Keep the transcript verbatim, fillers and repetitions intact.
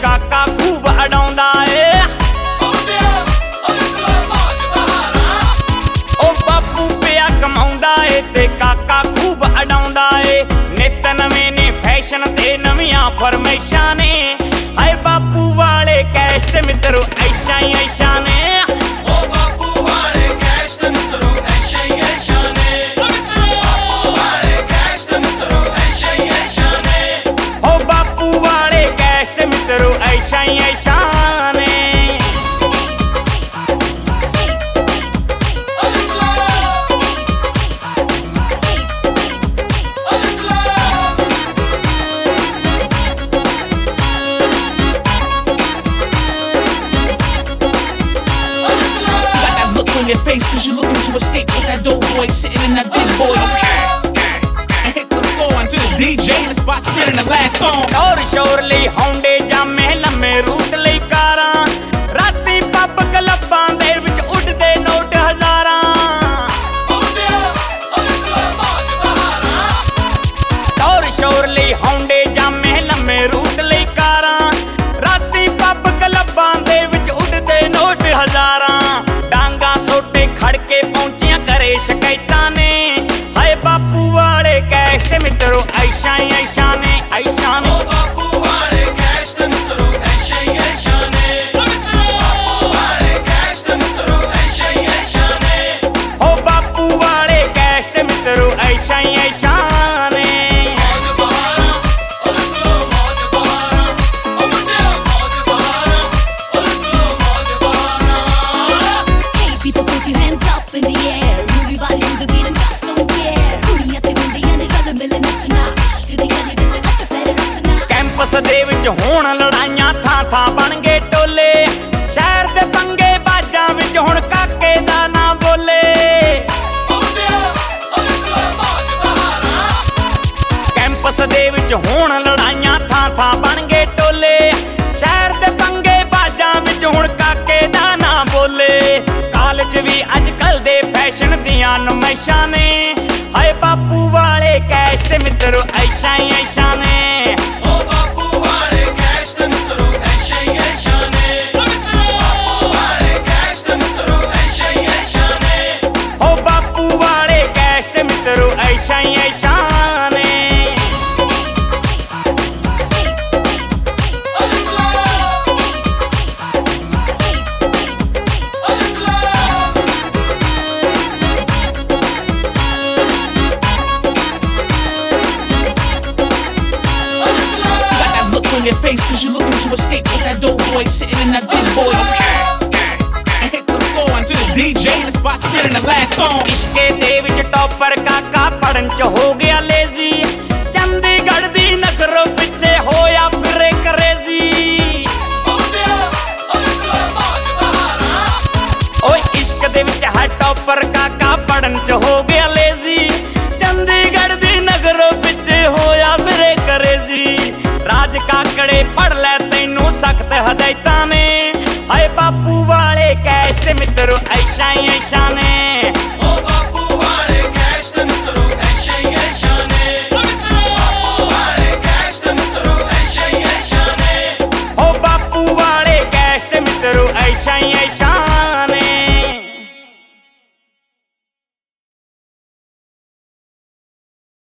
ਕਾਕਾ ਖੂਬ ਅਡਾਉਂਦਾ ਏ। ਉਹ ਬਾਪੂ ਪਿਆ ਕਮਾਉਂਦਾ ਏ ਤੇ ਕਾਕਾ ਖੂਬ ਅਡਾਉਂਦਾ ਏ। ਨਿੱਤ ਨਵੇਂ ਨੇ ਫੈਸ਼ਨ ਤੇ ਨਵੀਆਂ ਫਰਮਾਇਸ਼ਾਂ ਨੇ। ਹਾਏ ਬਾਪੂ ਵਾਲੇ ਕੈਸ਼ ਤੇ ਮਿੱਤਰੋ ਐਸ਼ਾਂ ਹੀ ਐਸ਼ਾਂ ਨੇ। On your face cause you're looking to escape with that dope boy sitting in that big boy. And hit the floor until the D J in the spot spinning the last song. और शोर ਲਈ ਹੌਂਡੇ ਜਾਮੇ ਲੰਮੇ route ਲਈ ਕਾਰਾਂ। ਰਾਤੀ pub ਕਲੱਬਾਂ ਦੇ ਵਿੱਚ ਉੱਡਦੇ ਨੋਟ ਹਜ਼ਾਰਾਂ। और शोर ਲਈ ਹੌਂਡੇ ਜਾਮੇ ਲੰਮੇ ਰੂਟ ਲਈ ਕਾਰਾਂ। ਰਾਤੀ ਪੱਬ ਕਲੱਬਾਂ ਦੇ ਵਿੱਚ ਉੱਡਦੇ ਨੋਟ ਹਜ਼ਾਰਾਂ। ਖੜਕੇ ਪਹੁੰਚੀਆਂ ਘਰੇ ਸ਼ਿਕਾਇਤਾਂ ਨੇ। ਹਾਏ ਬਾਪੂ ਵਾਲੇ ਕੈਸ਼ ਤੇ ਮਿੱਤਰੋ ਐਸ਼ਾਂ ਹੀ ਐਸ਼ਾਂ ਨੇ ਐਸ਼ਾਂ ਨੇ। ਬਾਪੂ ਵਾਲੇ ਕੈਸ਼ ਤੇ ਮਿੱਤਰੋ ਐਸ਼ਾਂ ਹੀ ਐਸ਼ਾਂ ਨੇ। ਬਾਪੂ ਵਾਲੇ ਕੈਸ਼ ਤੇ ਮਿੱਤਰੋ ਐਸ਼ਾਂ ਹੀ ਐਸ਼ਾਂ ਨੇ। ਹੋ ਬਾਪੂ ਵਾਲੇ ਕੈਸ਼ ਤੇ ਮਿੱਤਰੋ ਐਸ਼ਾਂ ਹੀ ਐਸ਼ਾਂ ਨੇ। ਮੌਜ ਬਹਾਰਾਂ ਉਲਟ ਲੋ ਮੌਜ ਬਹਾਰਾਂ। ਉਹ ਮੁੰਡਿਆ ਮੌਜ ਬਹਾਰਾਂ ਉਲਟ ਲੋ ਮੌਜ ਬਹਾਰਾਂ। Hey people put your hands up in the air, move your body to the beat and just don't care. ਕੁੜੀਆਂ ਤੇ ਮੁੰਡਿਆਂ ਨੇ ਰਲ ਮਿਲ ਨੱਚਣਾ, ਇਸ਼ਕ ਦੀ ਗਲੀ ਵਿੱਚ ਅੱਛਾ ਪੈਰ ਰੱਖਣਾ। ਕੈਂਪਸ ਦੇ ਵਿੱਚ ਹੋਣ ਲੜਾਈਆਂ ਥਾਂ ਥਾਂ ਬਣ ਗਏ ਟੋਲੇ। ਸ਼ਹਿਰ ਦੇ ਪੰਗੇ ਬਾਜਾਂ ਵਿੱਚ ਹੁਣ ਕਾਕੇ ਦਾ ਨਾ ਬੋਲੇ। ਕੈਂਪਸ ਦੇ ਵਿੱਚ ਹੋਣ ਲੜਾਈਆਂ ਥਾਂ ਥਾਂ ਬਣ ਗਏ ਟੋਲੇ। ਸ਼ਹਿਰ ਦੇ ਪੰਗੇ ਬਾਜਾਂ ਵਿੱਚ ਹੁਣ ਕਾਕੇ ਦਾ ਨਾ ਬੋਲੇ। ਕਾਲਜ ਵੀ ਅੱਜ ਕੱਲ ਦੇ ਫੈਸ਼ਨ ਦੀਆਂ ਨੁਮਾਇਸ਼ਾਂ ਨੇ। ਹਾਏ ਬਾਪੂ ਵਾਲੇ ਕੈਸ਼ ਤੇ ਮਿੱਤਰੋ ਐਸ਼ਾਂ ਹੀ ਐਸ਼ਾਂ ਨੇ। ਉਹ ਬਾਪੂ ਵਾਲੇ ਕੈਸ਼ ਤੇ ਮਿੱਤਰੋ ਐਸ਼ਾਂ ਹੀ ਐਸ਼ਾਂ ਨੇ। ਬਾਪੂ ਵਾਲੇ ਕੈਸ਼ ਤੇ ਮਿੱਤਰੋ ਐਸ਼ਾਂ ਹੀ ਐਸ਼ਾਂ ਨੇ। ਹੋ ਬਾਪੂ ਵਾਲੇ ਕੈਸ਼ ਤੇ ਮਿੱਤਰੋ ਐਸ਼ਾਂ ਹੀ ਐਸ਼ਾਂ ਨੇ। On your face cause you're looking to escape with that dope boy sitting in that big boy. And hit the floor until the D J in the spot spinning the last song. ਇਸ਼ਕੇ ਦੇ ਵਿੱਚ topper ਕਾਕਾ ਪੜਨ ਚ ਹੋ ਗਿਆ lazy. Chandigarh ਦੀ ਨਗਰੋਂ ਪਿੱਛੇ ਹੋਇਆ ਫਿਰੇ ਕਰੇਜ਼ੀ। ਓਏ ਇਸ਼ਕ ਦੇ ਵਿੱਚ ਹੈ ਟੌਪਰ ਕਾਕਾ ਪੜਨ ਚ ਹੋ ਗਿਆ ਲੇਜ਼ੀ। ਚੰਡੀਗੜ੍ਹ ਦੀ ਨਗਰੋਂ ਪਿੱਛੇ ਹੋਇਆ ਫਿਰੇ ਕਰੇਜ਼ੀ। ਰਾਜ ਕਾਕੜੇ ਪੜ ਲੈ ਤੈਨੂੰ ਸਖਤ ਹਦਾਇਤਾਂ ਨੇ। ਹਾਏ ਬਾਪੂ ਵਾਲੇ ਕੈਸ਼ ਤੇ ਮਿੱਤਰੋ ਐਸ਼ਾਂ ਹੀ ਐਸ਼ਾਂ ਨੇ।